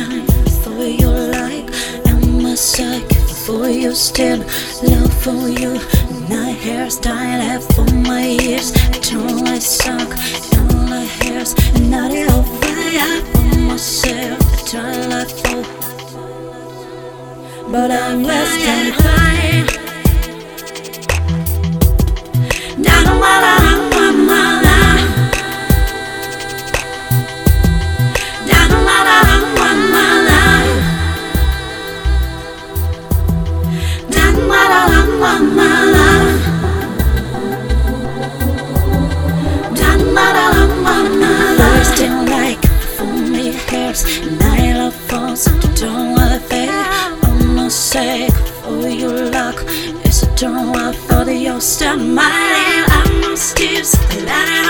time for you like I'm a psych for you still love for you. My hairstyle have for my ears. I turn my sock and my hairs and not your fire for myself. I turn like fool, but I'm less than high. Down still like for me hairs and I love phones to don't want it. I'm no sake for your luck. It's a turn out for the your stomach. I'm no steps that I